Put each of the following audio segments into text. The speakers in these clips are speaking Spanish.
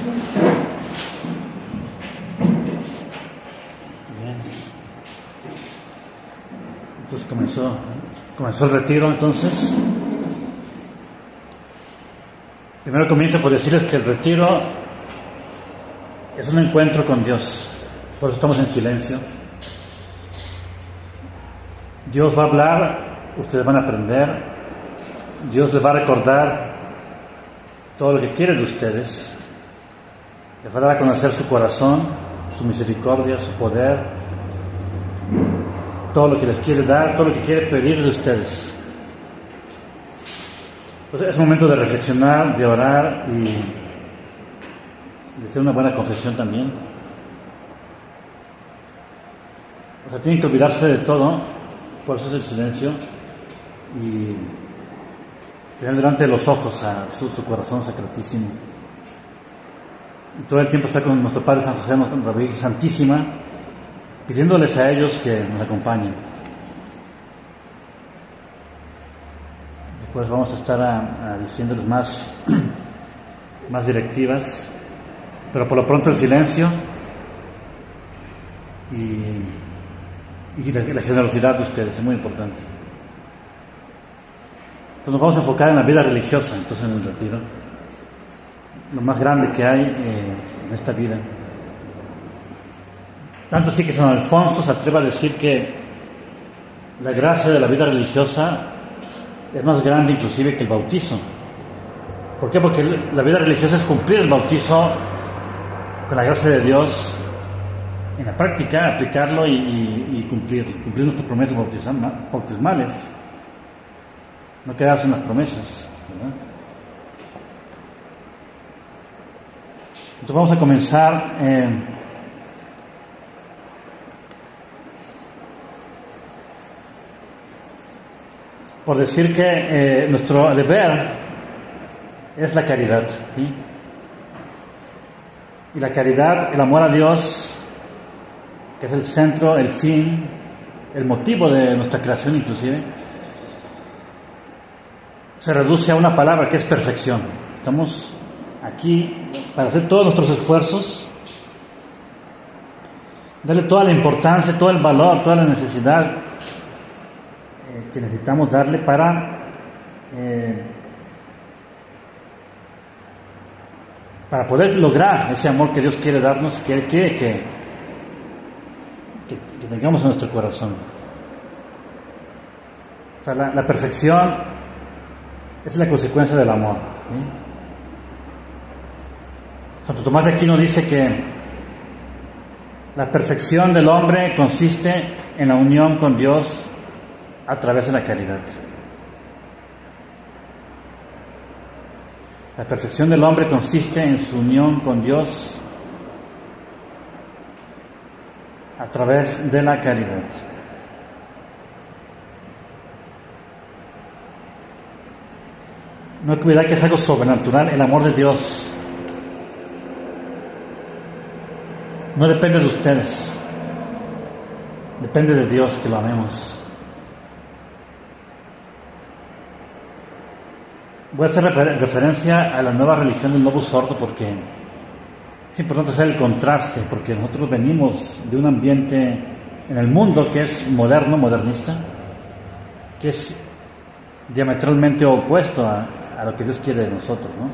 Bien. Entonces comenzó el retiro. Entonces, primero comienzo por decirles que el retiro es un encuentro con Dios. Por eso estamos en silencio. Dios va a hablar, ustedes van a aprender. Dios les va a recordar todo lo que quiere de ustedes. Les va a dar a conocer su corazón, su misericordia, su poder, todo lo que les quiere dar, todo lo que quiere pedir de ustedes. Entonces es momento de reflexionar, de orar y de hacer una buena confesión también. O sea, tienen que olvidarse de todo. Por eso es el silencio, y tener delante de los ojos a su corazón sacratísimo. Y todo el tiempo está con nuestro Padre San José, nuestra Virgen Santísima, pidiéndoles a ellos que nos acompañen. Después vamos a estar diciéndoles más directivas, pero por lo pronto el silencio y la generosidad de ustedes es muy importante. Entonces nos vamos a enfocar en la vida religiosa, entonces en el retiro, lo más grande que hay en esta vida. Tanto así que San Alfonso se atreve a decir que la gracia de la vida religiosa es más grande inclusive que el bautizo. ¿Por qué? Porque la vida religiosa es cumplir el bautizo con la gracia de Dios en la práctica, aplicarlo y cumplir nuestras promesas bautismales, no quedarse en las promesas, ¿verdad? Entonces vamos a comenzar por decir que nuestro deber es la caridad, ¿sí? Y la caridad, el amor a Dios, que es el centro, el fin, el motivo de nuestra creación inclusive, se reduce a una palabra que es perfección. Estamos aquí para hacer todos nuestros esfuerzos, darle toda la importancia, todo el valor, toda la necesidad que necesitamos darle para poder lograr ese amor que Dios quiere darnos, que Él quiere que tengamos en nuestro corazón. O sea, la perfección es la consecuencia del amor, ¿sí? Santo Tomás de Aquino dice que la perfección del hombre consiste en la unión con Dios a través de la caridad. La perfección del hombre consiste en su unión con Dios a través de la caridad. No hay que olvidar que es algo sobrenatural, el amor de Dios. No depende de ustedes, depende de Dios que lo amemos. Voy a hacer referencia a la nueva religión del lobo sordo porque es importante hacer el contraste, porque nosotros venimos de un ambiente en el mundo que es moderno, modernista, que es diametralmente opuesto a lo que Dios quiere de nosotros, ¿no?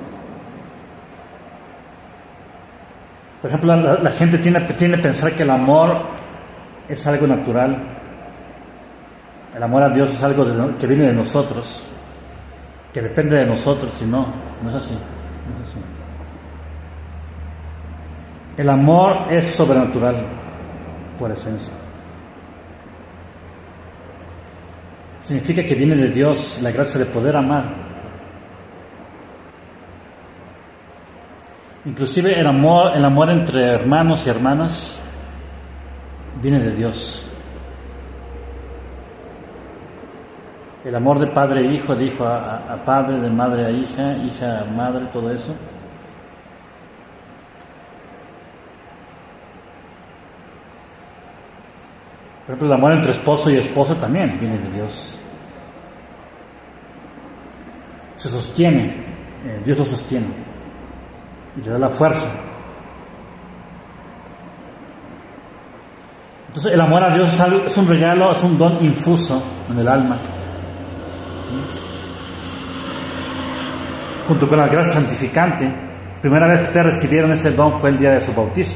Por ejemplo, la gente tiende a pensar que el amor es algo natural. El amor a Dios es algo que viene de nosotros, que depende de nosotros, y no es así. El amor es sobrenatural por esencia. Significa que viene de Dios la gracia de poder amar. Inclusive el amor entre hermanos y hermanas viene de Dios. El amor de padre a hijo, de hijo a padre, de madre a hija, hija a madre, todo eso. Por ejemplo, el amor entre esposo y esposa también viene de Dios. Se sostiene, Dios lo sostiene. y le da la fuerza. Entonces el amor a Dios es un regalo, es un don infuso en el alma, junto con la gracia santificante. Primera vez que ustedes recibieron ese don fue el día de su bautizo.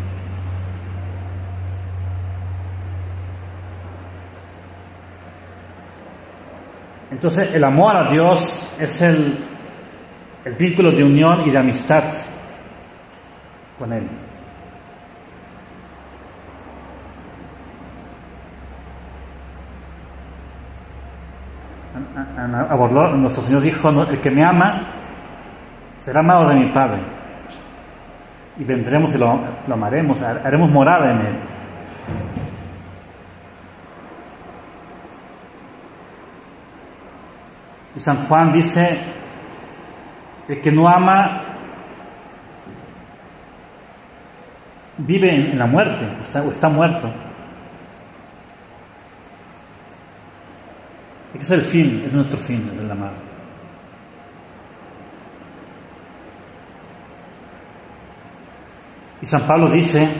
Entonces el amor a Dios es el vínculo de unión y de amistad con Él. Abordó, nuestro Señor dijo: el que me ama será amado de mi Padre, y vendremos y lo amaremos, haremos morada en Él. Y San Juan dice: el que no ama vive en la muerte, o está muerto. Ese es el fin, es nuestro fin, el amar. Y San Pablo dice: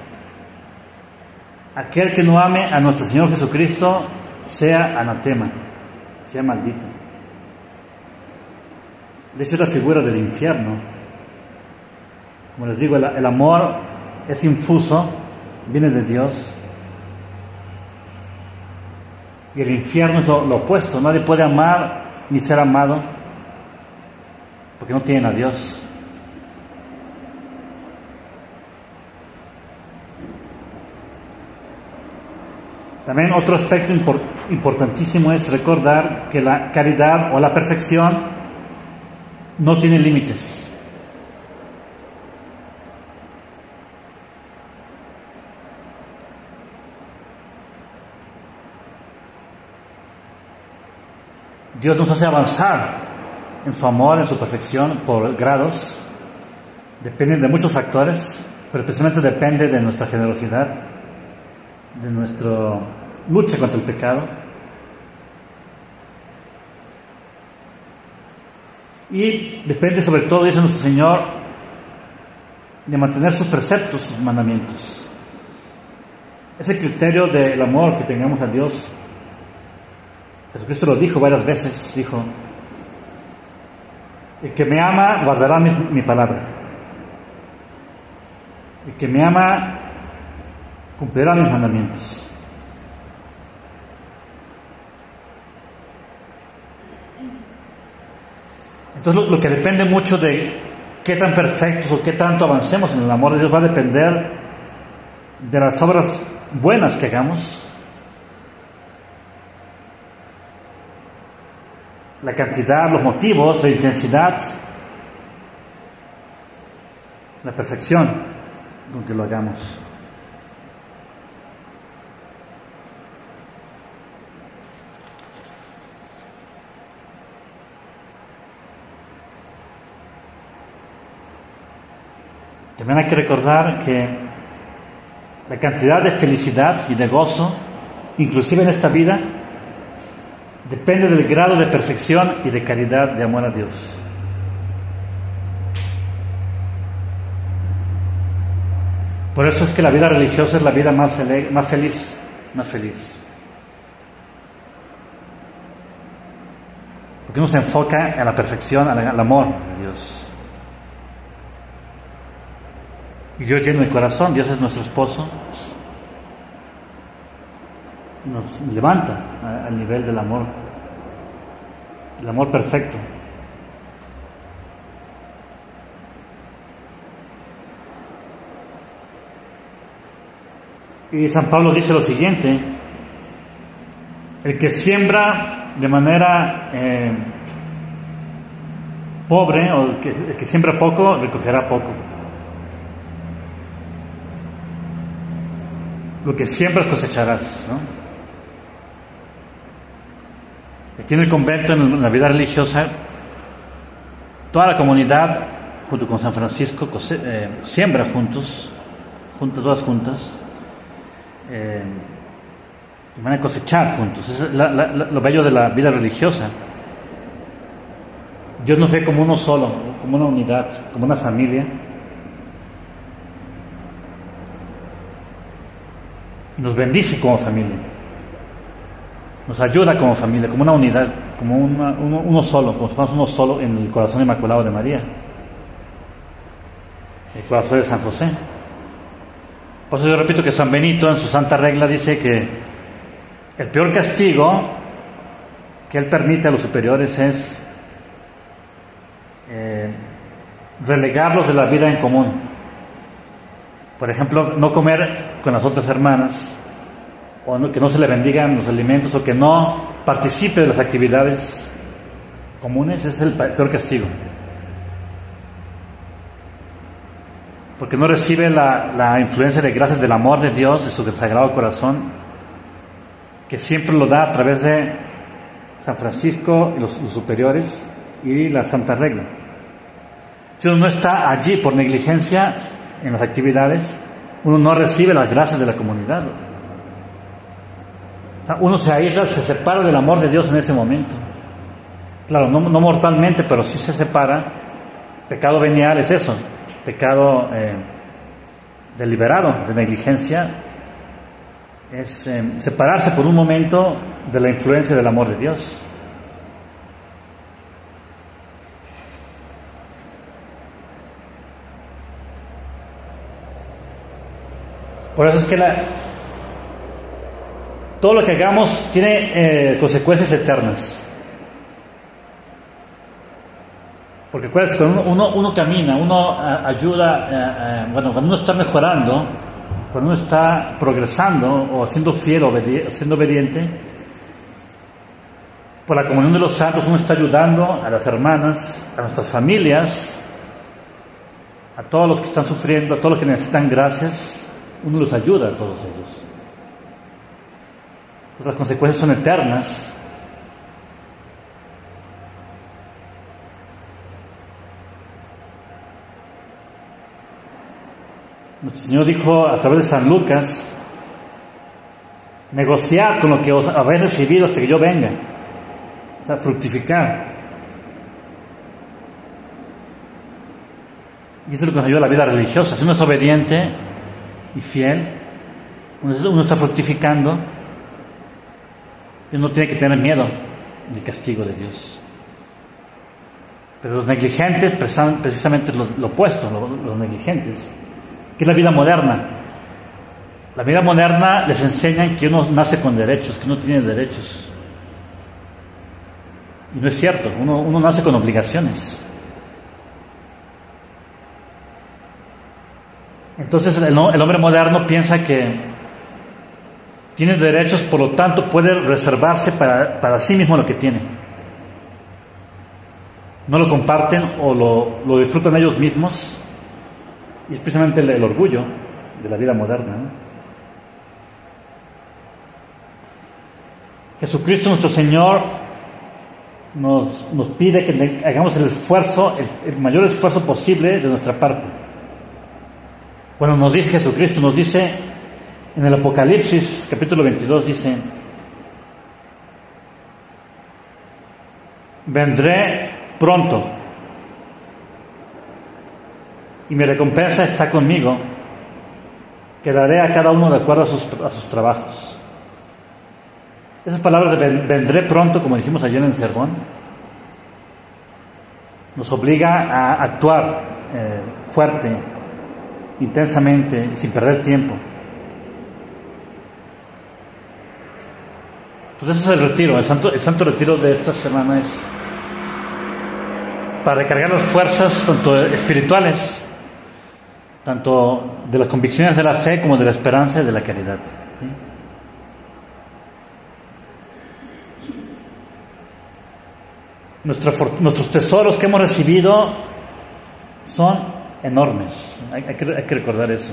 aquel que no ame a nuestro Señor Jesucristo sea anatema, sea maldito. Esa es la figura del infierno. Como les digo, el amor es infuso, viene de Dios. Y el infierno es lo opuesto. Nadie puede amar ni ser amado porque no tienen a Dios. También otro aspecto importantísimo es recordar que la caridad o la perfección no tiene límites. Dios nos hace avanzar en su amor, en su perfección, por grados. Depende de muchos factores, pero especialmente depende de nuestra generosidad, de nuestra lucha contra el pecado. Y depende sobre todo, dice nuestro Señor, de mantener sus preceptos, sus mandamientos. Ese criterio del amor que tengamos a Dios. Jesucristo lo dijo varias veces, dijo: el que me ama guardará mi palabra. El que me ama cumplirá mis mandamientos. Entonces lo que depende mucho de qué tan perfectos o qué tanto avancemos en el amor de Dios va a depender de las obras buenas que hagamos, la cantidad, los motivos, la intensidad, la perfección con que lo hagamos. También hay que recordar que la cantidad de felicidad y de gozo, inclusive en esta vida, depende del grado de perfección y de caridad de amor a Dios. Por eso es que la vida religiosa es la vida más feliz. Porque uno se enfoca en la perfección, al amor de Dios. Y Dios llena el corazón, Dios es nuestro esposo. Nos levanta al nivel del amor, el amor perfecto. Y San Pablo dice lo siguiente: el que siembra de manera pobre, o el que siembra poco, recogerá poco. Lo que siembras cosecharás, ¿no? Aquí en el convento, en la vida religiosa, toda la comunidad, junto con San Francisco, siembra todas juntas, y van a cosechar juntos. Es lo bello de la vida religiosa. Dios nos ve como uno solo, como una unidad, como una familia. Nos bendice como familia. Nos ayuda como familia, como una unidad, como uno solo, como si fuéramos uno solo en el corazón inmaculado de María, el corazón de San José. Por eso yo repito que San Benito en su Santa Regla dice que el peor castigo que él permite a los superiores es relegarlos de la vida en común. Por ejemplo, no comer con las otras hermanas, o que no se le bendigan los alimentos, o que no participe de las actividades comunes, es el peor castigo. Porque no recibe la influencia de gracias del amor de Dios, de su Sagrado Corazón, que siempre lo da a través de San Francisco y los superiores y la Santa Regla. Si uno no está allí por negligencia en las actividades, uno no recibe las gracias de la comunidad. Uno se aísla, se separa del amor de Dios en ese momento. Claro, no mortalmente, pero sí se separa. Pecado venial es eso, pecado deliberado, de negligencia, es separarse por un momento de la influencia del amor de Dios. Por eso es que todo lo que hagamos tiene consecuencias eternas. Porque cuando uno camina, uno ayuda, cuando uno está mejorando, cuando uno está progresando o siendo fiel o siendo obediente, por la comunión de los santos uno está ayudando a las hermanas, a nuestras familias, a todos los que están sufriendo, a todos los que necesitan gracias. Uno los ayuda a todos ellos. Las consecuencias son eternas. Nuestro Señor dijo a través de San Lucas: negociad con lo que os habéis recibido hasta que yo venga. O sea, fructificar. Y eso es lo que nos ayuda a la vida religiosa. Si uno es obediente y fiel, uno está fructificando, y uno tiene que tener miedo del castigo de Dios. Pero los negligentes, precisamente lo opuesto, los negligentes, que es la vida moderna. La vida moderna les enseñan que uno nace con derechos, que uno tiene derechos. Y no es cierto, uno nace con obligaciones. Entonces el hombre moderno piensa que tiene derechos, por lo tanto puede reservarse para sí mismo lo que tiene. No lo comparten o lo disfrutan ellos mismos, y es precisamente el orgullo de la vida moderna, ¿no? Jesucristo nuestro Señor nos pide que hagamos el esfuerzo, el mayor esfuerzo posible de nuestra parte. Cuando nos dice Jesucristo, nos dice en el Apocalipsis, capítulo 22, dice: vendré pronto y mi recompensa está conmigo, que daré a cada uno de acuerdo a sus trabajos. Esas palabras de vendré pronto, como dijimos ayer en el sermón, nos obliga a actuar fuerte, intensamente, sin perder tiempo. Entonces ese es el retiro, el santo retiro de esta semana es para recargar las fuerzas tanto espirituales, tanto de las convicciones de la fe como de la esperanza y de la caridad, ¿sí? Nuestros tesoros que hemos recibido son enormes, hay que recordar eso.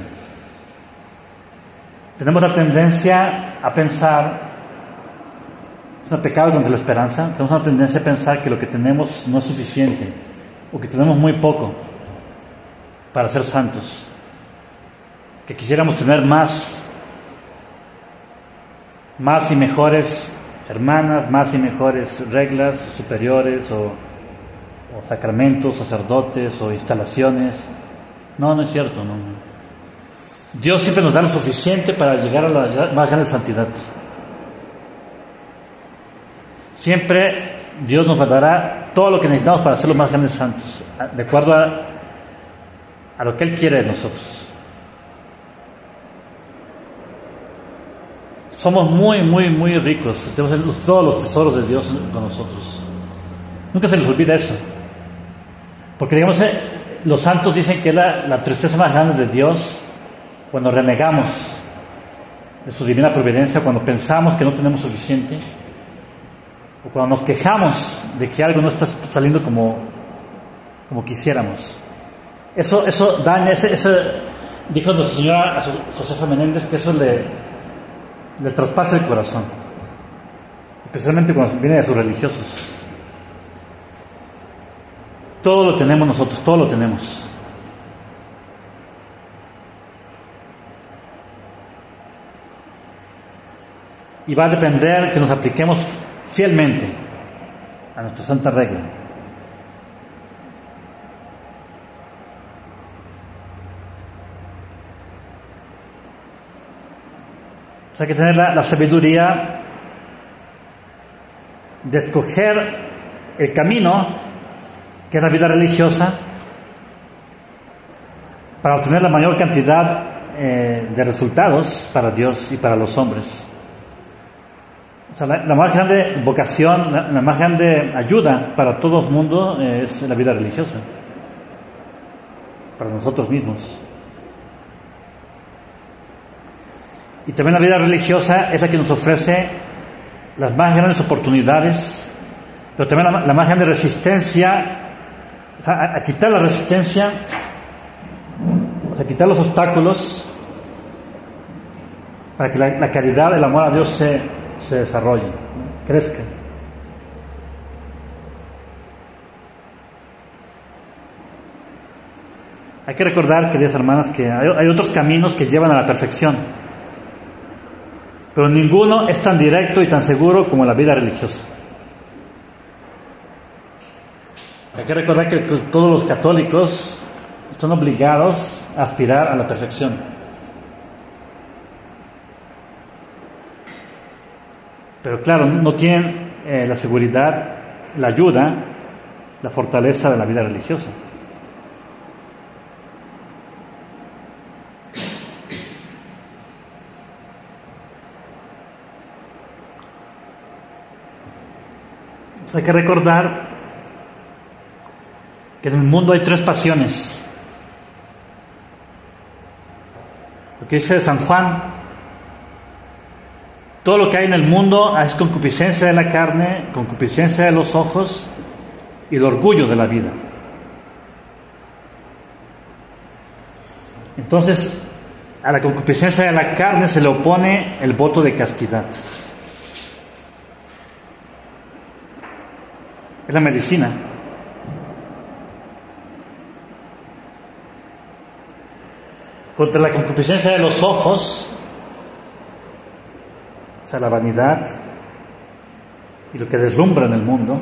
Tenemos la tendencia a pensar, es un pecado contra la esperanza, tenemos una tendencia a pensar que lo que tenemos no es suficiente, o que tenemos muy poco para ser santos, que quisiéramos tener más y mejores hermanas, más y mejores reglas superiores, o o sacramentos, sacerdotes o instalaciones. No, no es cierto. No. Dios siempre nos da lo suficiente para llegar a la más grande santidad. Siempre Dios nos dará todo lo que necesitamos para ser los más grandes santos, de acuerdo a lo que Él quiere de nosotros. Somos muy, muy, muy ricos. Tenemos todos los tesoros de Dios con nosotros. Nunca se les olvida eso. Porque, digamos, los santos dicen que es la tristeza más grande de Dios cuando renegamos de su divina providencia, cuando pensamos que no tenemos suficiente, o cuando nos quejamos de que algo no está saliendo como quisiéramos. Eso daña, dijo nuestra señora a Josefa Menéndez, que eso le traspasa el corazón, especialmente cuando viene de sus religiosos. Todo lo tenemos nosotros, todo lo tenemos. Y va a depender que nos apliquemos fielmente a nuestra santa regla. O sea, hay que tener la sabiduría de escoger el camino, que es la vida religiosa, para obtener la mayor cantidad de resultados para Dios y para los hombres. O sea, la más grande vocación, la más grande ayuda para todo el mundo es la vida religiosa, para nosotros mismos. Y también la vida religiosa es la que nos ofrece las más grandes oportunidades, pero también la más grande resistencia, o sea, a quitar la resistencia, o sea, a quitar los obstáculos, para que la caridad, el amor a Dios se desarrolle, crezca. Hay que recordar, queridas hermanas, que hay otros caminos que llevan a la perfección, pero ninguno es tan directo y tan seguro como la vida religiosa. Hay que recordar que todos los católicos son obligados a aspirar a la perfección. Pero claro, no tienen la seguridad, la ayuda, la fortaleza de la vida religiosa. Hay que recordar que en el mundo hay tres pasiones. Lo que dice San Juan: todo lo que hay en el mundo es concupiscencia de la carne, concupiscencia de los ojos y el orgullo de la vida. Entonces, a la concupiscencia de la carne se le opone el voto de castidad. Es la medicina. Contra la concupiscencia de los ojos, o sea, la vanidad y lo que deslumbra en el mundo,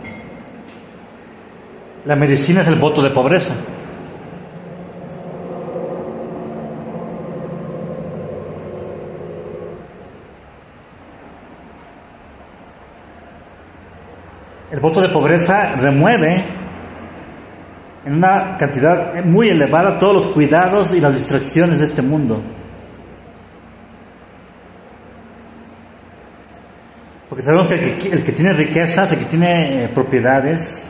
la medicina es el voto de pobreza. El voto de pobreza remueve en una cantidad muy elevada todos los cuidados y las distracciones de este mundo. Porque sabemos que el que tiene riquezas, el que tiene propiedades,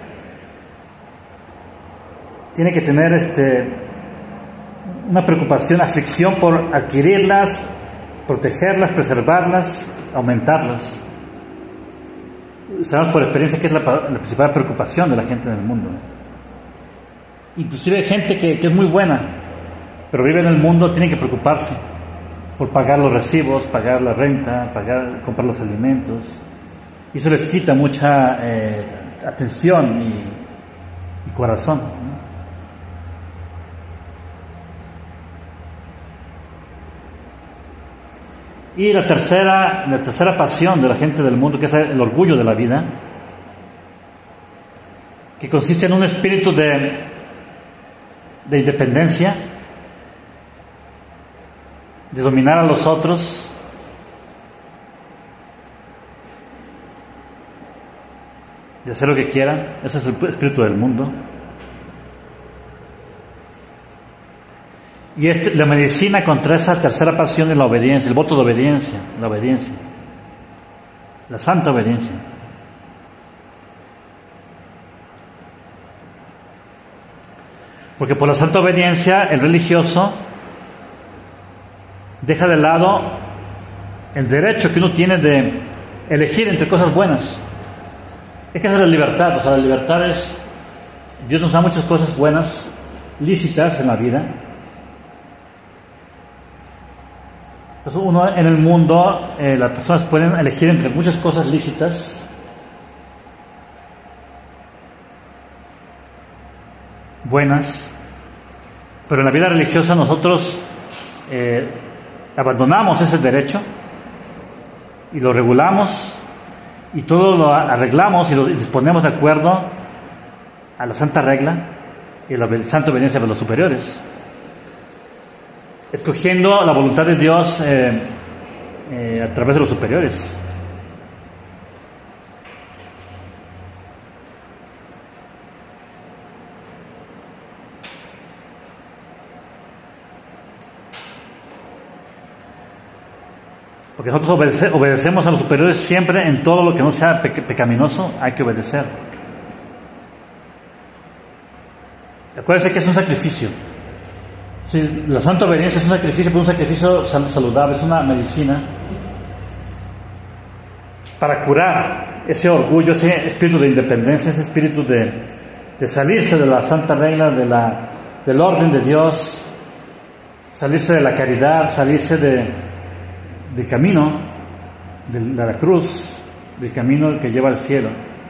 tiene que tener una preocupación, aflicción por adquirirlas, protegerlas, preservarlas, aumentarlas. Sabemos por experiencia que es la principal preocupación de la gente en el mundo. Inclusive gente que es muy buena, pero vive en el mundo, tiene que preocuparse por pagar los recibos, pagar la renta, comprar los alimentos. Y eso les quita mucha atención y corazón, ¿no? Y la tercera pasión de la gente del mundo, que es el orgullo de la vida, que consiste en un espíritu de independencia, de dominar a los otros, de hacer lo que quieran. Ese es el espíritu del mundo. Y la medicina contra esa tercera pasión es la obediencia, el voto de obediencia, la santa obediencia. Porque por la santa obediencia el religioso deja de lado el derecho que uno tiene de elegir entre cosas buenas. Es que esa es la libertad. O sea, la libertad es, Dios nos da muchas cosas buenas, lícitas en la vida. Entonces uno en el mundo, las personas pueden elegir entre muchas cosas lícitas, buenas, pero en la vida religiosa nosotros abandonamos ese derecho y lo regulamos y todo lo arreglamos y lo disponemos de acuerdo a la santa regla y a la santa obediencia de los superiores, escogiendo la voluntad de Dios a través de los superiores. Porque nosotros obedecemos a los superiores siempre en todo lo que no sea pecaminoso, hay que obedecer. Acuérdense que es un sacrificio. Sí, la santa obediencia es un sacrificio, pero un sacrificio saludable, es una medicina para curar ese orgullo, ese espíritu de independencia, ese espíritu de salirse de la santa regla, del orden de Dios, salirse de la caridad, salirse del camino de la cruz, del camino que lleva al cielo.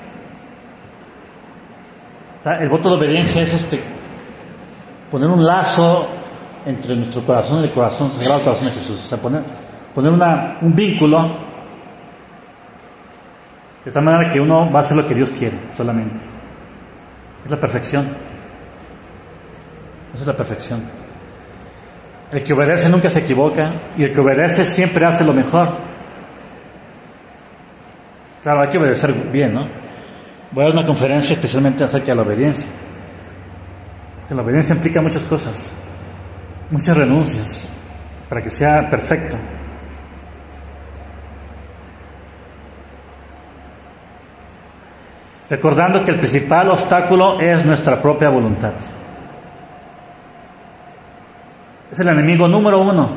O sea, el voto de obediencia es poner un lazo entre nuestro corazón y el corazón, el Sagrado Corazón de Jesús. O sea, poner un vínculo de tal manera que uno va a hacer lo que Dios quiere solamente. Es la perfección. Esa es la perfección. El que obedece nunca se equivoca y el que obedece siempre hace lo mejor. Claro, hay que obedecer bien, ¿no? Voy a dar una conferencia especialmente acerca de la obediencia. Que la obediencia implica muchas cosas, muchas renuncias, para que sea perfecto. Recordando que el principal obstáculo es nuestra propia voluntad. Es el enemigo número uno.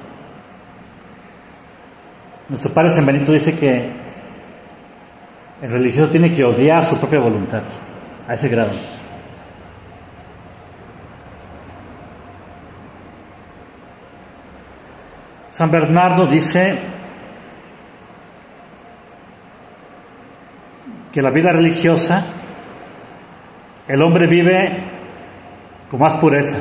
Nuestro Padre San Benito dice que el religioso tiene que odiar su propia voluntad, a ese grado. San Bernardo dice que la vida religiosa, el hombre vive con más pureza.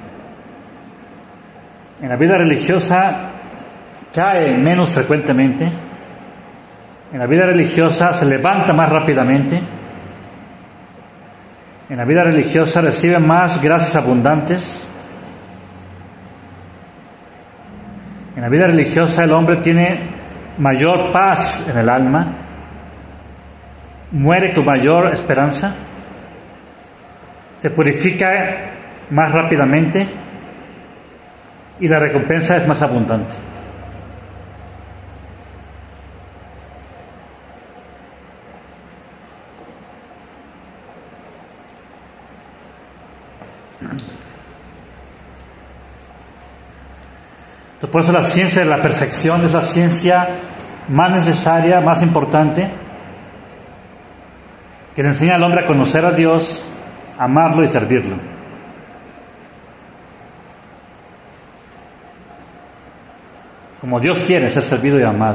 En la vida religiosa cae menos frecuentemente. En la vida religiosa se levanta más rápidamente. En la vida religiosa recibe más gracias abundantes. En la vida religiosa el hombre tiene mayor paz en el alma, muere con mayor esperanza, se purifica más rápidamente y la recompensa es más abundante. Entonces, por eso la ciencia de la perfección es la ciencia más necesaria, más importante, que le enseña al hombre a conocer a Dios, amarlo y servirlo. Como Dios quiere ser servido y amado.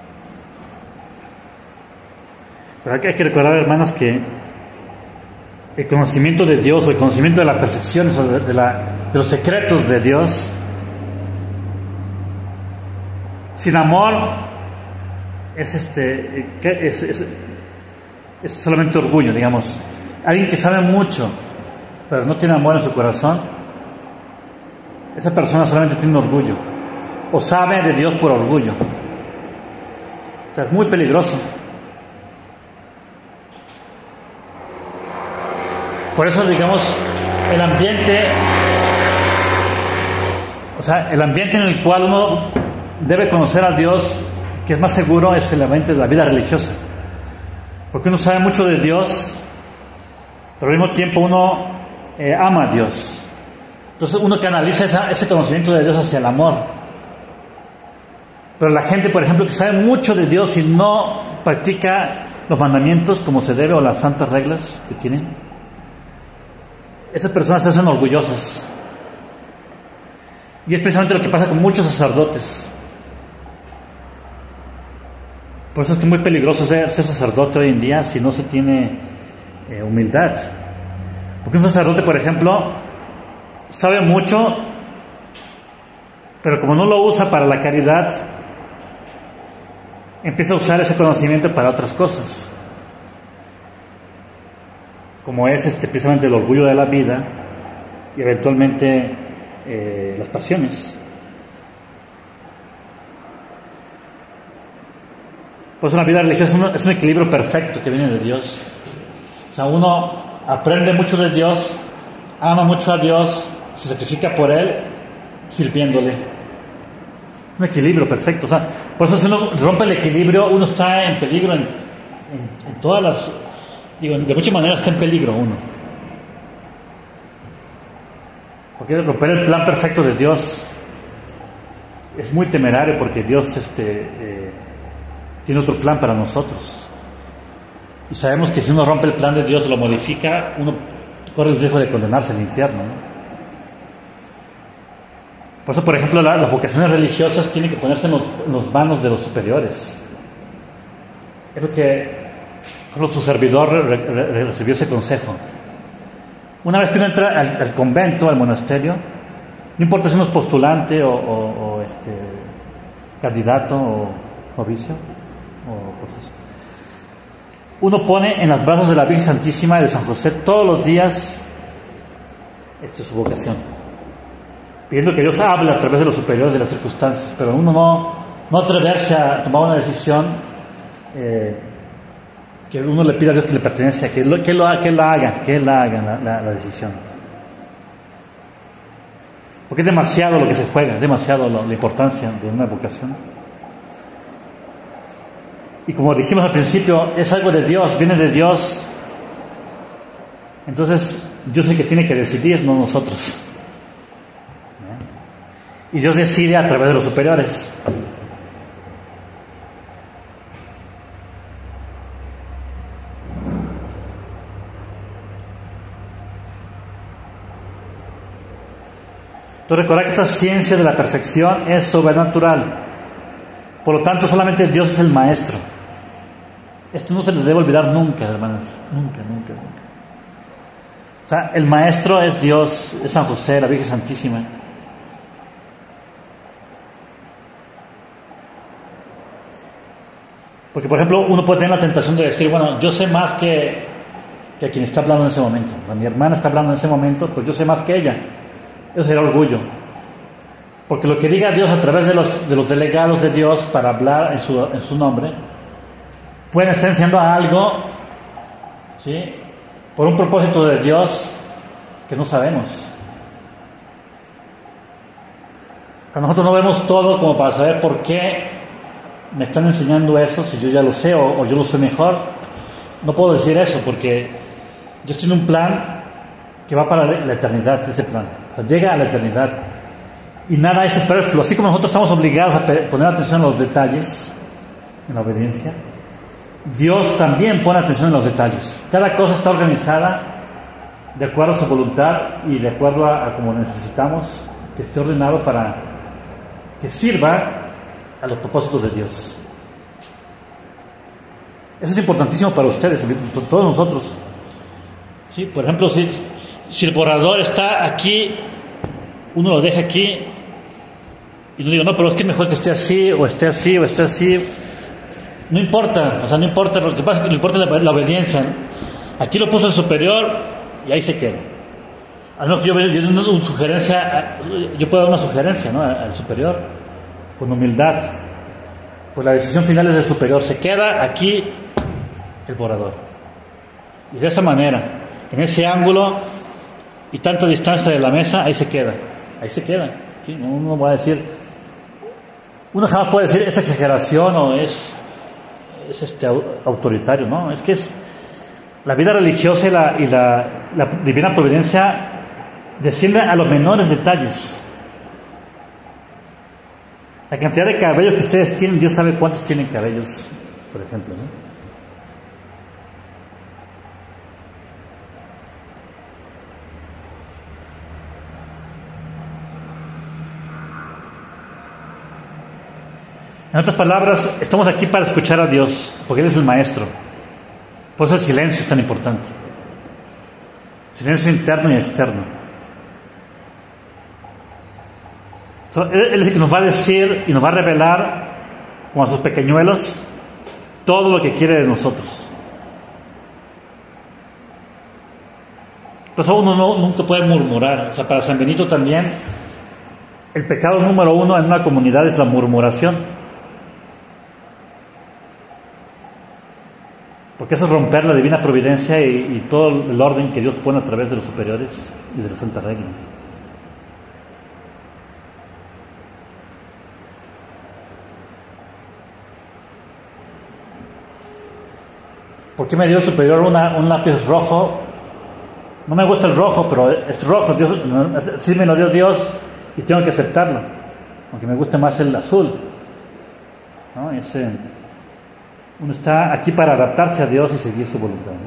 Pero hay que recordar, hermanos, que el conocimiento de Dios o el conocimiento de la perfección, o de los secretos de Dios. Sin amor es solamente orgullo, digamos. Alguien que sabe mucho, pero no tiene amor en su corazón, esa persona solamente tiene orgullo, o sabe de Dios por orgullo. O sea, es muy peligroso. Por eso, digamos, el ambiente en el cual uno debe conocer a Dios, que es más seguro, es el ambiente de la vida religiosa. Porque uno sabe mucho de Dios, pero al mismo tiempo uno ama a Dios. Entonces uno canaliza ese conocimiento de Dios hacia el amor. Pero la gente, por ejemplo, que sabe mucho de Dios y no practica los mandamientos como se debe, o las santas reglas que tienen, esas personas se hacen orgullosas. Y es precisamente lo que pasa con muchos sacerdotes. Por eso es que es muy peligroso ser sacerdote hoy en día si no se tiene humildad. Porque un sacerdote, por ejemplo, sabe mucho, pero como no lo usa para la caridad, empieza a usar ese conocimiento para otras cosas, como es precisamente el orgullo de la vida y eventualmente las pasiones. Por eso la vida religiosa es un equilibrio perfecto que viene de Dios. O sea, uno aprende mucho de Dios, ama mucho a Dios, se sacrifica por Él, sirviéndole. Un equilibrio perfecto. O sea, por eso si uno rompe el equilibrio, uno está en peligro en todas las... Digo, de muchas maneras está en peligro uno. Porque romper el plan perfecto de Dios es muy temerario, porque Dios tiene otro plan para nosotros. Y sabemos que si uno rompe el plan de Dios, lo modifica, uno corre el riesgo de condenarse al infierno, ¿no? Por eso, por ejemplo, las vocaciones religiosas tienen que ponerse en las manos de los superiores. Es lo que su servidor recibió ese consejo. Una vez que uno entra al convento, al monasterio, no importa si uno es postulante o candidato o novicio, uno pone en los brazos de la Virgen Santísima y de San José todos los días su vocación, pidiendo que Dios hable a través de los superiores de las circunstancias, pero uno no atreverse a tomar una decisión que uno le pida a Dios que le pertenece, que Él haga la decisión. Porque es demasiado lo que se juega, es demasiado la importancia de una vocación. Y como dijimos al principio, es algo de Dios, viene de Dios. Entonces, Dios es el que tiene que decidir, no nosotros. Y Dios decide a través de los superiores. Entonces, recordar que esta ciencia de la perfección es sobrenatural. Por lo tanto, solamente Dios es el maestro. Esto no se les debe olvidar nunca, hermanos. Nunca. O sea, el maestro es Dios, es San José, la Virgen Santísima. Porque, por ejemplo, uno puede tener la tentación de decir, bueno, yo sé más que quien está hablando en ese momento. Mi hermana está hablando en ese momento, pues yo sé más que ella. Eso sería orgullo. Porque lo que diga Dios a través de los delegados de Dios para hablar en su nombre, pueden estar enseñando algo, ¿sí?, por un propósito de Dios que no sabemos. A nosotros no vemos todo como para saber por qué me están enseñando eso, si yo ya lo sé o yo lo sé mejor. No puedo decir eso porque Dios tiene un plan que va para la eternidad, ese plan. O sea, llega a la eternidad. Y nada es superfluo. Así como nosotros estamos obligados a poner atención en los detalles, en la obediencia, Dios también pone atención en los detalles. Cada cosa está organizada de acuerdo a su voluntad y de acuerdo a como necesitamos que esté ordenado para que sirva a los propósitos de Dios. Eso es importantísimo para ustedes, todos nosotros. ¿Sí? Por ejemplo, si el borrador está aquí, uno lo deja aquí, y no digo, no, pero es que mejor que esté así, o esté así, o esté así. No importa, o sea, no importa, lo que pasa es que no importa la obediencia, ¿no? Aquí lo puso el superior, y ahí se queda. Al menos yo puedo dar una sugerencia, ¿no?, al superior, con humildad. Pues la decisión final es del superior, se queda aquí el borrador. Y de esa manera, en ese ángulo y tanta distancia de la mesa, ahí se queda. ¿Sí? Uno va a decir, uno jamás puede decir es exageración o es autoritario, ¿no? Es que es la vida religiosa y la divina providencia desciende a los menores detalles. La cantidad de cabellos que ustedes tienen, Dios sabe cuántos tienen cabellos, por ejemplo, ¿no? En otras palabras, estamos aquí para escuchar a Dios, porque Él es el maestro. Por eso el silencio es tan importante. Silencio interno y externo. Él es el que nos va a decir y nos va a revelar, como a sus pequeñuelos, todo lo que quiere de nosotros. Por eso uno nunca puede murmurar. O sea, para San Benito también, el pecado número 1 en una comunidad es la murmuración. Porque eso es romper la divina providencia y todo el orden que Dios pone a través de los superiores y de la Santa Regla. ¿Por qué me dio el superior un lápiz rojo? No me gusta el rojo, pero es rojo. Dios, sí me lo dio Dios y tengo que aceptarlo. Aunque me guste más el azul, ¿no? Uno está aquí para adaptarse a Dios y seguir su voluntad, ¿no?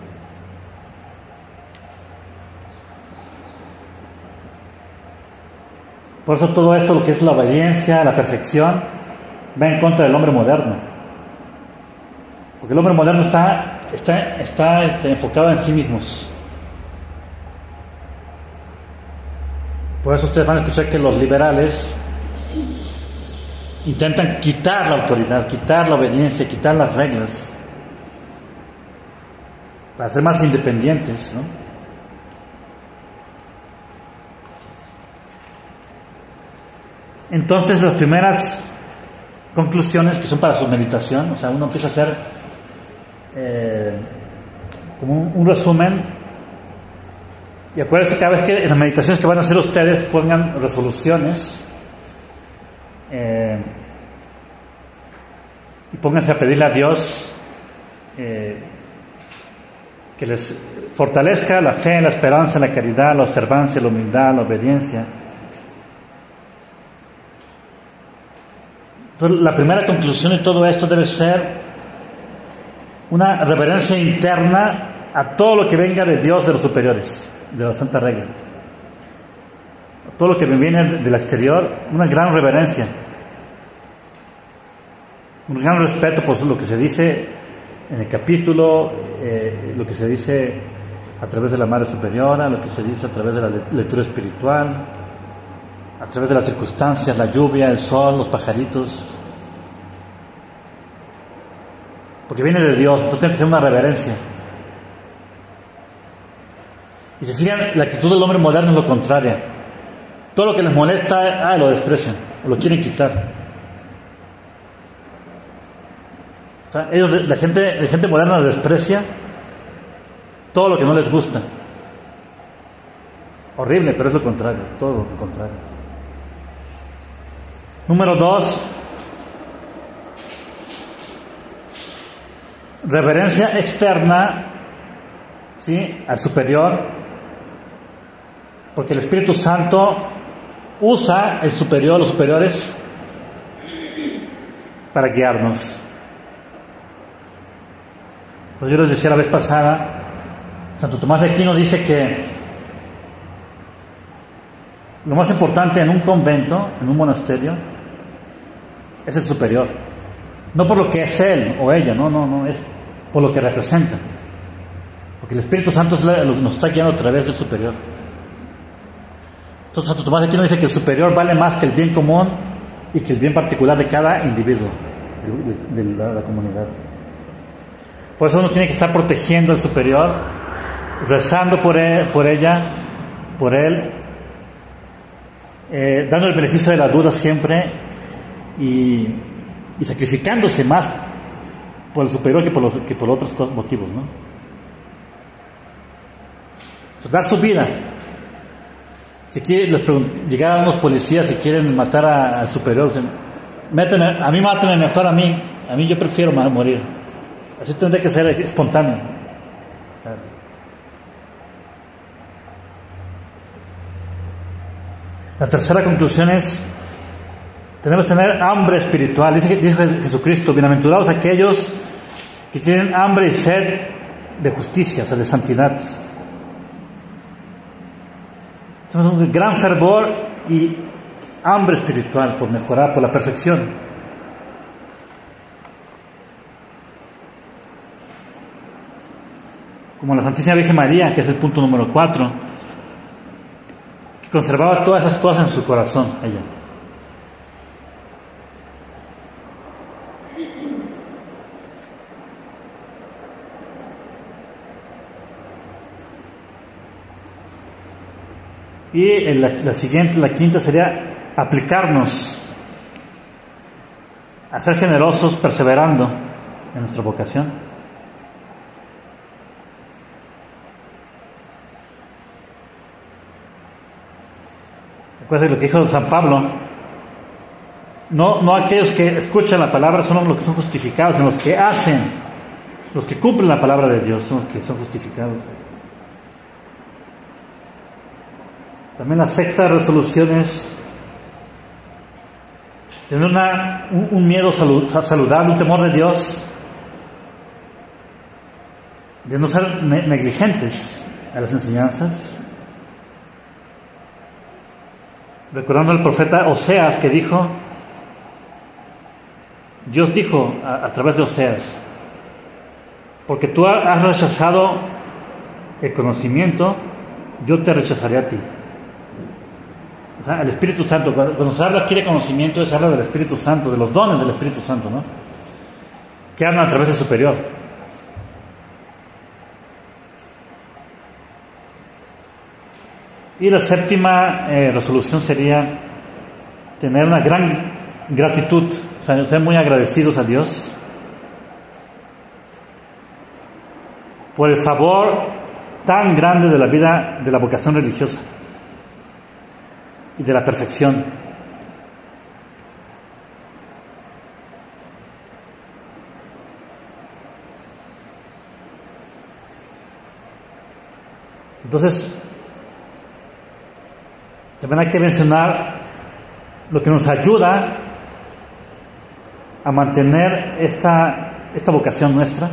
Por eso todo esto, lo que es la obediencia, la perfección, va en contra del hombre moderno. Porque el hombre moderno está enfocado en sí mismos. Por eso ustedes van a escuchar que los liberales intentan quitar la autoridad, quitar la obediencia, quitar las reglas para ser más independientes, ¿no? Entonces, las primeras conclusiones que son para su meditación, o sea, uno empieza a hacer como un resumen, y acuérdense cada vez que en las meditaciones que van a hacer ustedes pongan resoluciones. Y pónganse a pedirle a Dios que les fortalezca la fe, la esperanza, la caridad, la observancia, la humildad, la obediencia. Entonces, la primera conclusión de todo esto debe ser una reverencia interna a todo lo que venga de Dios, de los superiores, de la Santa Regla. Todo lo que me viene del exterior, una gran reverencia, un gran respeto por lo que se dice en el capítulo, lo que se dice a través de la Madre Superiora, lo que se dice a través de la lectura espiritual, a través de las circunstancias, la lluvia, el sol, los pajaritos, porque viene de Dios. Entonces tiene que ser una reverencia. Y se fijan, la actitud del hombre moderno es lo contrario. Todo lo que les molesta, lo desprecian, o lo quieren quitar. O sea, la gente moderna desprecia todo lo que no les gusta. Horrible, pero es lo contrario, todo lo contrario. Número 2, reverencia externa, ¿sí?, al superior, porque el Espíritu Santo usa el superior, los superiores, para guiarnos. Pues yo les decía la vez pasada, Santo Tomás de Aquino dice que lo más importante en un convento, en un monasterio, es el superior. No por lo que es él o ella, no, es por lo que representa. Porque el Espíritu Santo es lo que nos está guiando a través del superior. Entonces Santo Tomás aquí nos dice que el superior vale más que el bien común y que el bien particular de cada individuo de la comunidad. Por eso uno tiene que estar protegiendo al superior, rezando por él, dando el beneficio de la duda siempre y sacrificándose más por el superior que por otros motivos, ¿no? Entonces, dar su vida. Si llegaran unos policías y quieren matar al superior, dicen, mátame mejor a mí yo prefiero morir. Así tendría que ser espontáneo. La tercera conclusión es, tenemos que tener hambre espiritual. Dice Jesucristo, bienaventurados aquellos que tienen hambre y sed de justicia, o sea, de santidad. Tenemos un gran fervor y hambre espiritual por mejorar, por la perfección. Como la Santísima Virgen María, que es el punto número 4, que conservaba todas esas cosas en su corazón, ella. Y la quinta sería aplicarnos a ser generosos perseverando en nuestra vocación. Recuerden lo que dijo San Pablo, no aquellos que escuchan la palabra son los que son justificados, sino los que hacen, los que cumplen la palabra de Dios son los que son justificados. También la sexta resolución es tener un miedo saludable, un temor de Dios, de no ser negligentes a las enseñanzas. Recordando al profeta Oseas que dijo, Dios dijo a través de Oseas, porque tú has rechazado el conocimiento, yo te rechazaré a ti. O sea, el Espíritu Santo, cuando se habla aquí de conocimiento, se habla del Espíritu Santo, de los dones del Espíritu Santo, ¿no? Que hablan a través del superior. Y la séptima resolución sería tener una gran gratitud, o sea, ser muy agradecidos a Dios por el favor tan grande de la vida, de la vocación religiosa y de la perfección. Entonces, también hay que mencionar lo que nos ayuda a mantener esta vocación nuestra.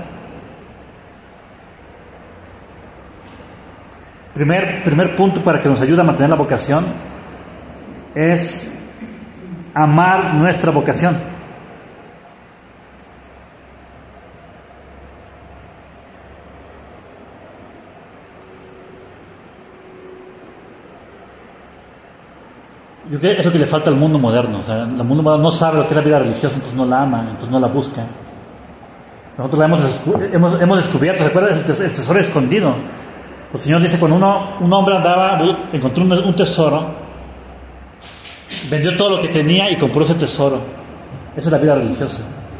Primer punto para que nos ayude a mantener la vocación es amar nuestra vocación. Yo creo que eso que le falta al mundo moderno. O sea, el mundo moderno no sabe lo que es la vida religiosa, entonces no la ama, entonces no la busca. Nosotros la hemos descubierto, ¿se acuerdan? El tesoro escondido. El Señor dice, cuando un hombre encontró un tesoro, vendió todo lo que tenía y compró ese tesoro. Esa es la vida religiosa.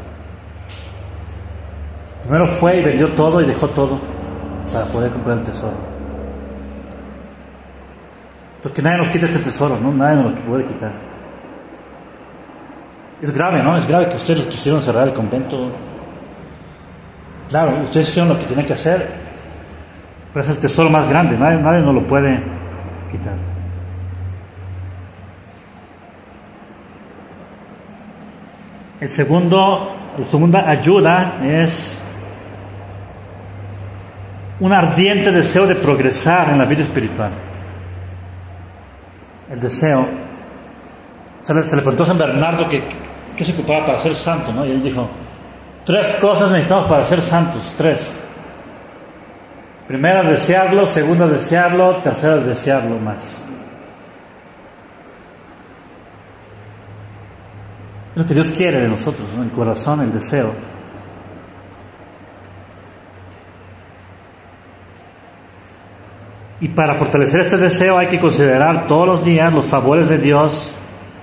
Primero fue y vendió todo y dejó todo para poder comprar el tesoro. Entonces, que nadie nos quite este tesoro, ¿no? Nadie nos lo puede quitar. Es grave, ¿no? Es grave que ustedes quisieron cerrar el convento. Claro, ustedes hicieron lo que tenían que hacer, pero es el tesoro más grande, nadie nos lo puede quitar. La segunda ayuda es un ardiente deseo de progresar en la vida espiritual. El deseo. Se le preguntó a San Bernardo que se ocupaba para ser santo, ¿no? Y él dijo, 3 cosas necesitamos para ser santos, 3. Primera, desearlo. Segunda, desearlo. Tercera, desearlo más. Es lo que Dios quiere de nosotros, ¿no? El corazón, el deseo. Y para fortalecer este deseo hay que considerar todos los días los favores de Dios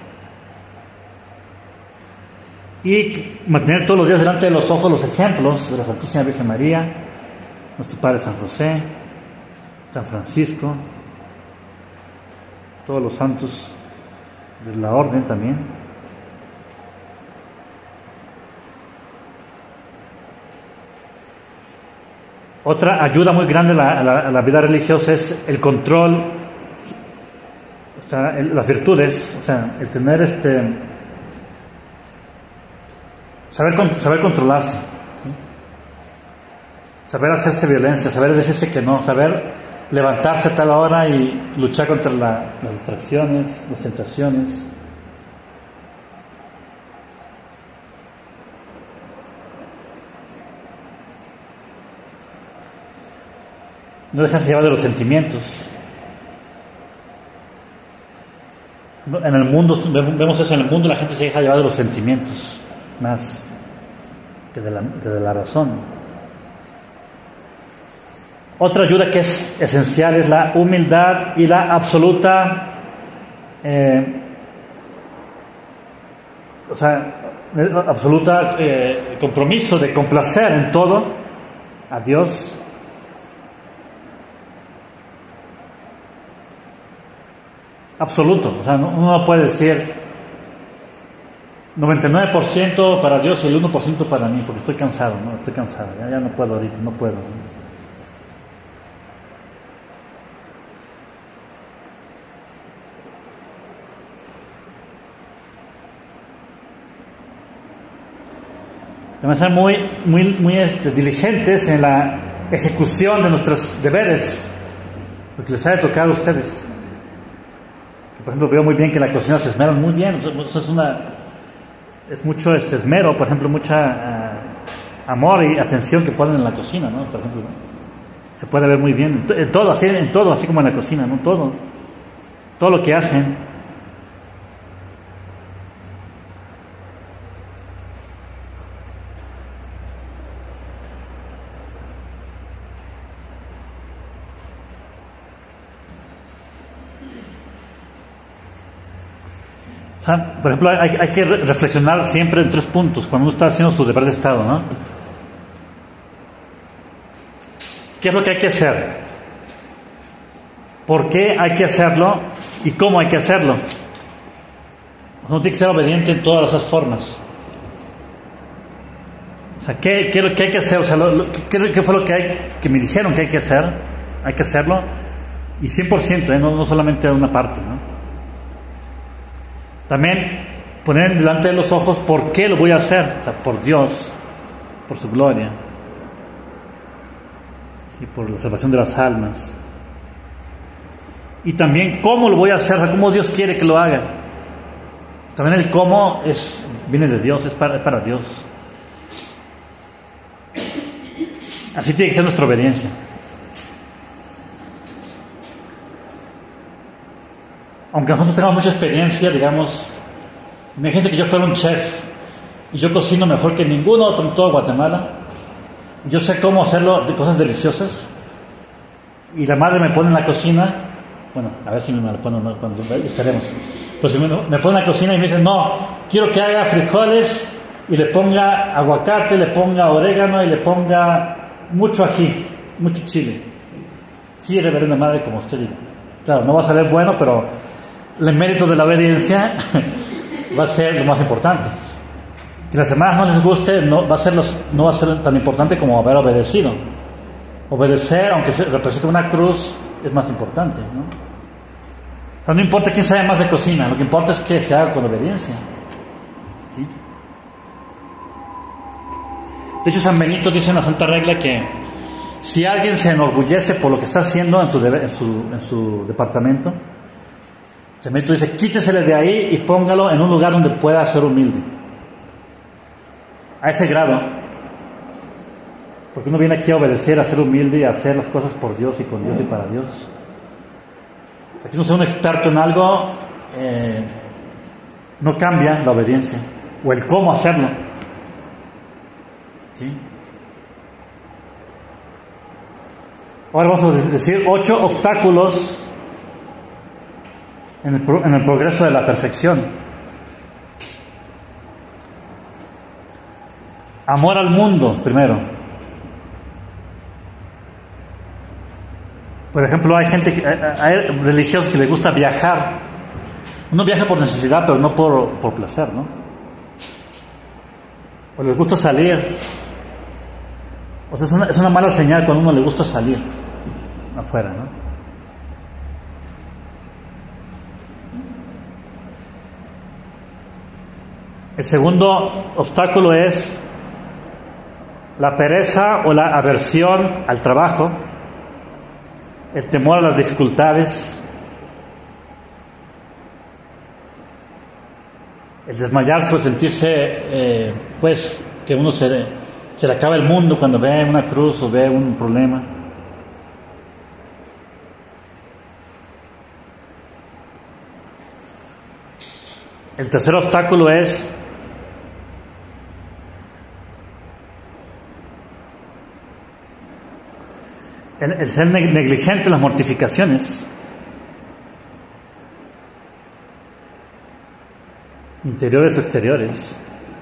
y mantener todos los días delante de los ojos los ejemplos de la Santísima Virgen María, nuestro Padre San José, San Francisco, todos los santos de la orden también. Otra ayuda muy grande a la vida religiosa es el control, o sea, las virtudes, o sea, el tener saber controlarse, ¿sí? Saber hacerse violencia, saber decirse que no, saber levantarse a tal hora y luchar contra las distracciones, las tentaciones. No dejarse llevar de los sentimientos. En el mundo, vemos eso en el mundo, la gente se deja llevar de los sentimientos más que de la razón. Otra ayuda que es esencial es la humildad y la absoluta compromiso de complacer en todo a Dios. Absoluto, o sea, uno no puede decir 99% para Dios y el 1% para mí, porque estoy cansado, ¿no? Estoy cansado, ya no puedo ahorita, no puedo, ¿no? Debemos ser muy diligentes en la ejecución de nuestros deberes, lo que les haya tocado a ustedes. Por ejemplo, veo muy bien que en la cocina se esmeran muy bien. Es mucho esmero, por ejemplo, mucha amor y atención que ponen en la cocina, ¿no? Por ejemplo, se puede ver muy bien en todo, así como en la cocina, ¿no? Todo lo que hacen. O sea, por ejemplo, hay que reflexionar siempre en 3 puntos cuando uno está haciendo su deber de Estado, ¿no? ¿Qué es lo que hay que hacer? ¿Por qué hay que hacerlo? ¿Y cómo hay que hacerlo? Uno tiene que ser obediente en todas esas formas. O sea, ¿qué hay que hacer? O sea, ¿qué fue lo que me dijeron que hay que hacer? Hay que hacerlo. Y 100%, no solamente una parte, ¿no? También poner delante de los ojos por qué lo voy a hacer, o sea, por Dios, por su gloria y por la salvación de las almas. Y también cómo lo voy a hacer, o sea, cómo Dios quiere que lo haga. También el cómo viene de Dios, es para Dios. Así tiene que ser nuestra obediencia. Aunque nosotros tengamos mucha experiencia, digamos, imagínense que yo fuera un chef y yo cocino mejor que ninguno otro en todo Guatemala. Yo sé cómo hacerlo, de cosas deliciosas, y la madre me pone en la cocina, bueno, a ver si me la pone cuando estaremos. Pues me pone en la cocina y me dice, no, quiero que haga frijoles y le ponga aguacate, le ponga orégano y le ponga mucho ají, mucho chile. Sí, reverenda madre, como usted diga. Claro, no va a salir bueno, pero el mérito de la obediencia va a ser lo más importante. Que a las demás no les guste, no va a ser tan importante como haber obedecido. Obedecer, aunque represente una cruz, es más importante, ¿no? O sea, no importa quién sabe más de cocina, lo que importa es que se haga con obediencia, ¿sí? De hecho, San Benito dice en la Santa Regla que si alguien se enorgullece por lo que está haciendo en su departamento, San Benito dice, quítesele de ahí y póngalo en un lugar donde pueda ser humilde. A ese grado. Porque uno viene aquí a obedecer, a ser humilde, a hacer las cosas por Dios y con Dios y para Dios. Aquí uno sea un experto en algo, no cambia la obediencia o el cómo hacerlo. ¿Sí? Ahora vamos a decir 8 obstáculos en el progreso de la perfección. Amor al mundo, primero. Por ejemplo, hay religiosos que les gusta viajar. Uno viaja por necesidad, pero no por placer, ¿no? O les gusta salir. O sea, es una mala señal cuando a uno le gusta salir afuera, ¿no? El segundo obstáculo es la pereza o la aversión al trabajo, el temor a las dificultades, el desmayarse o sentirse, pues, que uno se le acaba el mundo cuando ve una cruz o ve un problema. El tercer obstáculo es el ser negligente en las mortificaciones interiores o exteriores.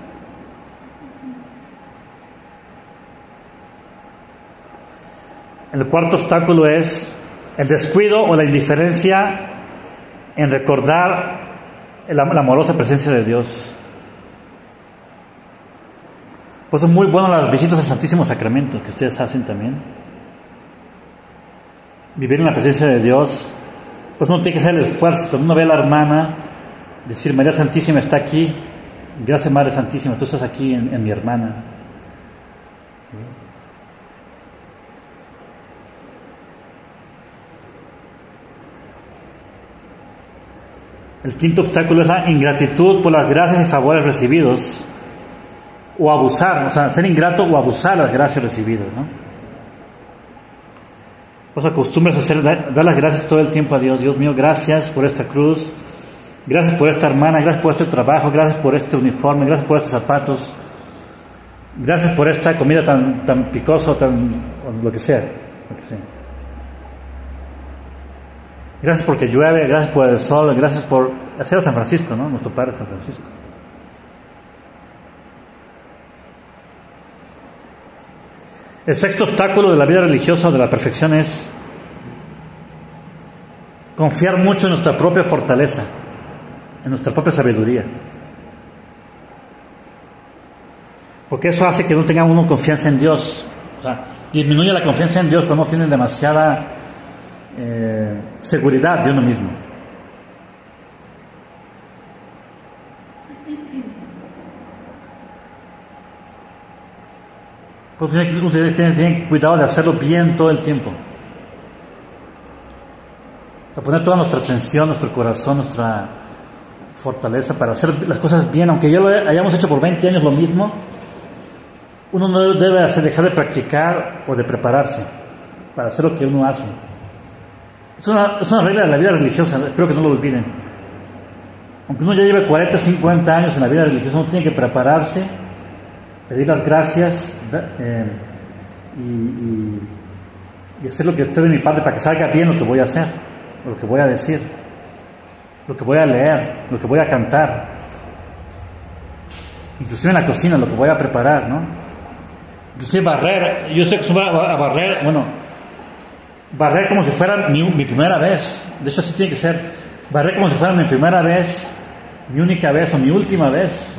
El cuarto obstáculo es el descuido o la indiferencia en recordar la amorosa presencia de Dios. Pues es muy bueno las visitas al Santísimo Sacramento que ustedes hacen también. Vivir en la presencia de Dios, pues uno tiene que hacer el esfuerzo. Cuando uno ve a la hermana, decir: María Santísima está aquí, gracias Madre Santísima, tú estás aquí en mi hermana. El quinto obstáculo es la ingratitud por las gracias y favores recibidos, o abusar, o sea, ser ingrato o abusar las gracias recibidas, ¿no? Pues acostumbras a dar las gracias todo el tiempo a Dios. Dios mío, gracias por esta cruz, gracias por esta hermana, gracias por este trabajo, gracias por este uniforme, gracias por estos zapatos, gracias por esta comida tan picosa, o lo que sea. Gracias porque llueve, gracias por el sol, gracias por hacer a San Francisco, ¿no? Nuestro Padre San Francisco. El sexto obstáculo de la vida religiosa o de la perfección es confiar mucho en nuestra propia fortaleza, en nuestra propia sabiduría. Porque eso hace que no tenga uno confianza en Dios. O sea, disminuye la confianza en Dios cuando uno tiene demasiada seguridad de uno mismo. Pues ustedes tienen cuidado de hacerlo bien todo el tiempo. O sea, poner toda nuestra atención, nuestro corazón, nuestra fortaleza para hacer las cosas bien. Aunque ya lo hayamos hecho por 20 años lo mismo, uno no debe dejar de practicar o de prepararse para hacer lo que uno hace. Es una regla de la vida religiosa, espero que no lo olviden. Aunque uno ya lleve 40, 50 años en la vida religiosa, uno tiene que prepararse, pedir las gracias y hacer lo que esté de mi parte para que salga bien lo que voy a hacer, lo que voy a decir, lo que voy a leer, lo que voy a cantar, inclusive en la cocina, lo que voy a preparar, ¿no? Inclusive barrer. Yo estoy acostumbrado a barrer, barrer como si fuera mi primera vez. De hecho así tiene que ser, barrer como si fuera mi primera vez, mi única vez o mi última vez.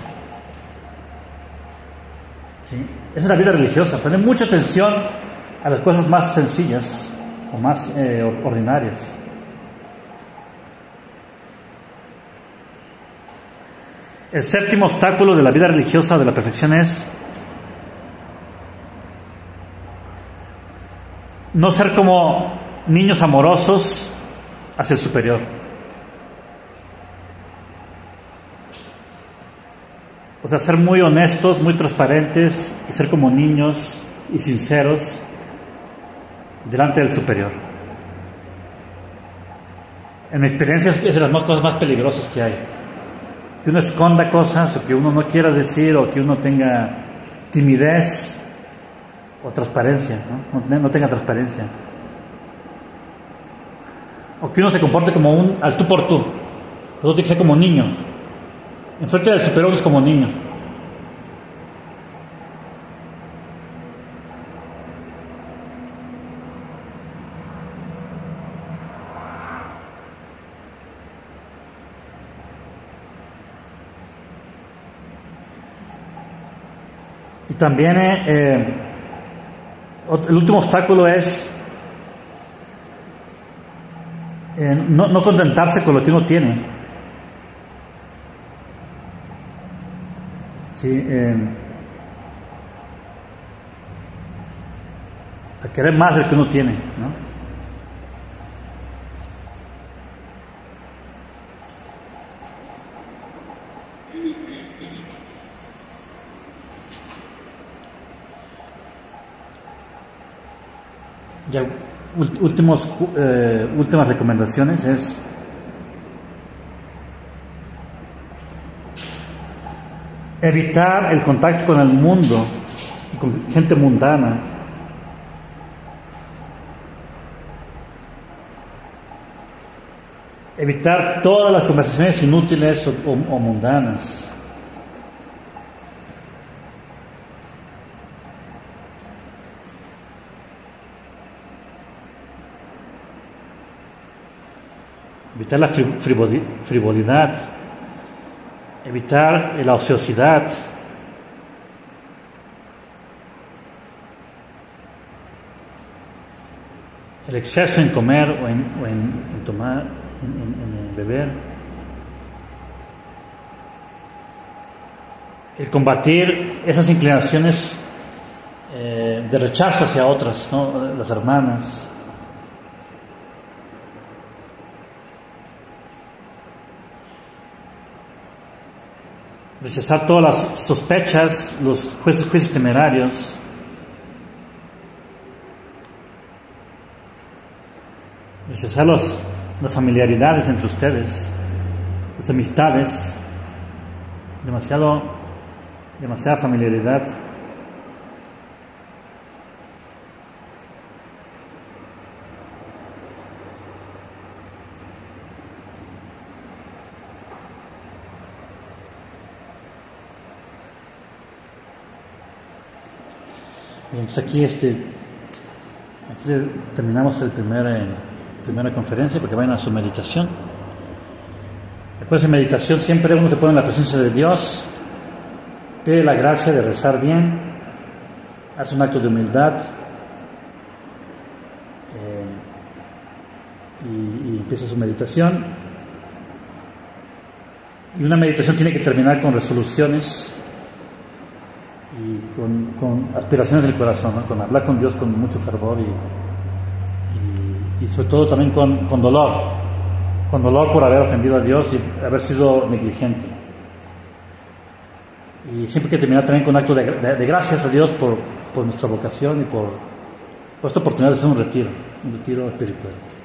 ¿Sí? Esa es la vida religiosa, poner mucha atención a las cosas más sencillas o más ordinarias. El séptimo obstáculo de la vida religiosa o de la perfección es no ser como niños amorosos hacia el superior. O sea, ser muy honestos, muy transparentes y ser como niños y sinceros delante del superior. En mi experiencia es de las cosas más peligrosas que hay. Que uno esconda cosas, o que uno no quiera decir, o que uno tenga timidez o transparencia, no tenga transparencia. O que uno se comporte como al tú por tú. Todo tiene que ser como niño. Enfrente del superior es como niño. Y también el último obstáculo es no contentarse con lo que uno tiene. Sí, o sea, querer más del que uno tiene, ¿no? Ya, últimas recomendaciones es evitar el contacto con el mundo y con gente mundana. Evitar todas las conversaciones inútiles o mundanas. Evitar la frivolidad, evitar la ociosidad, el exceso en comer o en tomar, en beber, el combatir esas inclinaciones de rechazo hacia otras, ¿no? Las hermanas. Rechazar todas las sospechas, los juicios temerarios. Rechazar las familiaridades entre ustedes, las amistades, demasiada familiaridad. Bien, pues aquí terminamos primera conferencia, porque vayan a su meditación. Después de meditación siempre uno se pone en la presencia de Dios, pide la gracia de rezar bien, hace un acto de humildad y empieza su meditación. Y una meditación tiene que terminar con resoluciones y con aspiraciones del corazón, ¿no? Con hablar con Dios con mucho fervor y sobre todo también con dolor por haber ofendido a Dios y haber sido negligente. Y siempre hay que terminar también con un acto de gracias a Dios por nuestra vocación y por esta oportunidad de hacer un retiro espiritual.